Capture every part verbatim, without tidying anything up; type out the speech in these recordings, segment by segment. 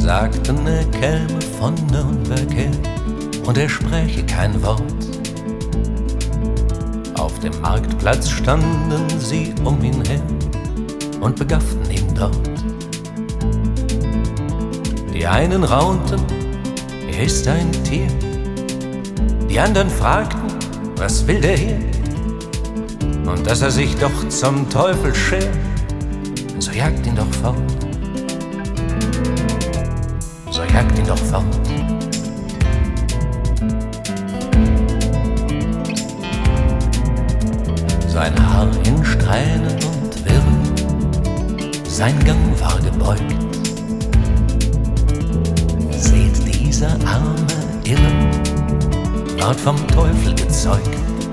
sagten, er käme von Nürnberg her und er spräche kein Wort. Auf dem Marktplatz standen sie um ihn her und begafften ihn dort. Die einen raunten, er ist ein Tier. Die anderen fragten, was will der hier? Und dass er sich doch zum Teufel schert, so jagt ihn doch fort. So jagt ihn doch fort. Sein Haar in Strähnen und Wirren, sein Gang war gebeugt. Seht, dieser arme Irren ward vom Teufel gezeugt.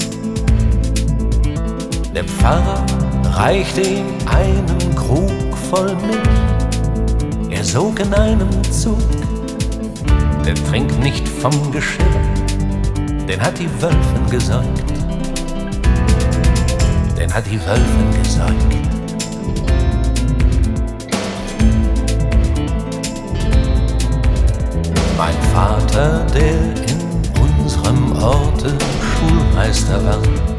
Der Pfarrer reichte ihm einen Krug voll Milch, er sog in einem Zug. Der trinkt nicht vom Geschirr, den hat die Wölfin gesäugt. Den hat die Wölfin gesäugt. Mein Vater, der in unserem Orte Schulmeister war,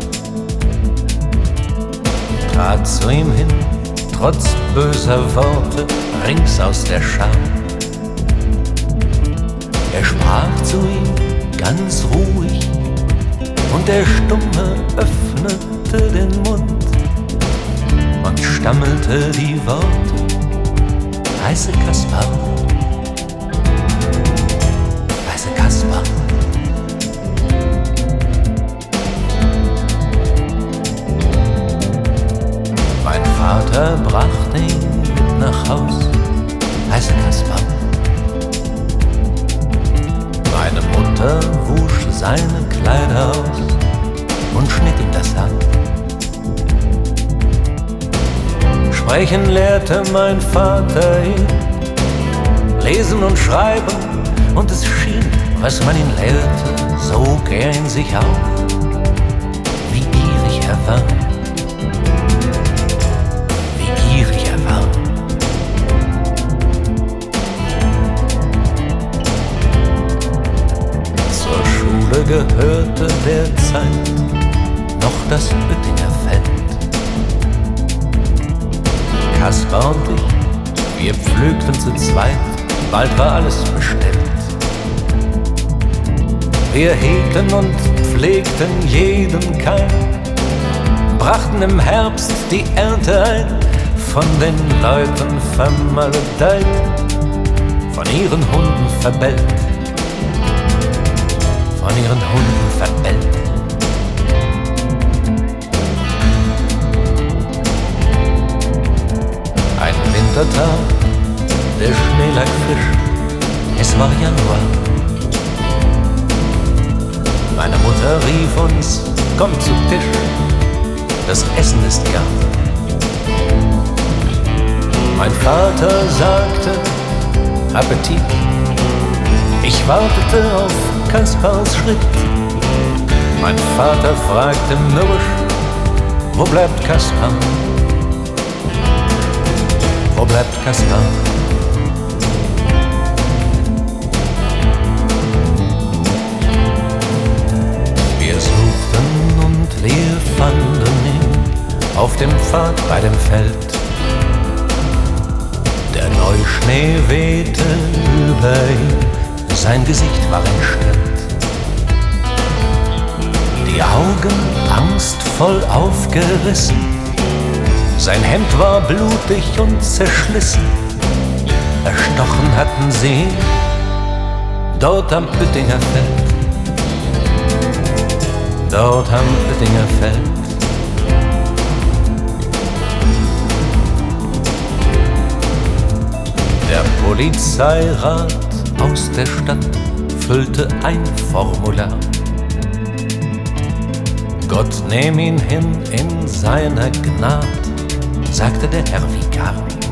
trat zu ihm hin, trotz böser Worte, rings aus der Schar. Er sprach zu ihm ganz ruhig, und der Stumme öffnete den Mund und stammelte die Worte: Heiße Kaspar, heiße Kaspar. Mein Vater brachte ihn mit nach Haus, heiße Kaspar. Meine Mutter wusch seine Kleider aus und schnitt ihm das Haar. Sprechen lehrte mein Vater ihn, lesen und schreiben, und es schien, was man ihn lehrte, sog er in sich auf, wie gierig er war, wie gierig er war. Zur Schule gehörte derzeit noch das Oettinger Feld. Kaspar und ich, wir pflügten zu zweit, bald war alles bestellt. Wir hegten und pflegten jeden Keim, brachten im Herbst die Ernte ein, von den Leuten vermaledeit, von ihren Hunden verbellt, von ihren Hunden verbellt. Ein Wintertag, der Schnee lag frisch, es war Januar. Meine Mutter rief uns, kommt zu Tisch, das Essen ist gar. Mein Vater sagte, Appetit. Ich wartete auf Kaspars Schritt. Mein Vater fragte mürrisch, wo bleibt Kaspar? Wo bleibt Kaspar? Wir suchten und wir fanden ihn auf dem Pfad bei dem Feld. Der Neuschnee wehte über ihn, sein Gesicht war entstellt. Die Augen angstvoll aufgerissen, sein Hemd war blutig und zerschlissen. Erstochen hatten sie ihn dort am Oettinger Feld, dort am Oettinger Feld. Der Polizeirat aus der Stadt füllte ein Formular. Gott nehm ihn hin in seiner Gnad, sagte der Herr Vikar.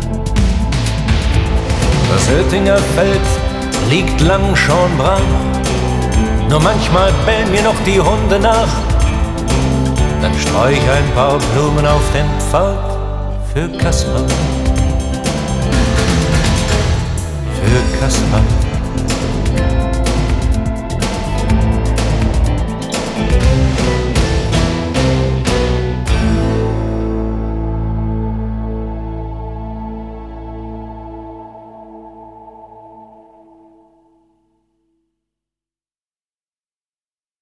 Das Oettinger Feld liegt lang schon brach, nur manchmal bellen mir noch die Hunde nach. Dann streu ich ein paar Blumen auf den Pfad für Kaspar, für für Kaspar.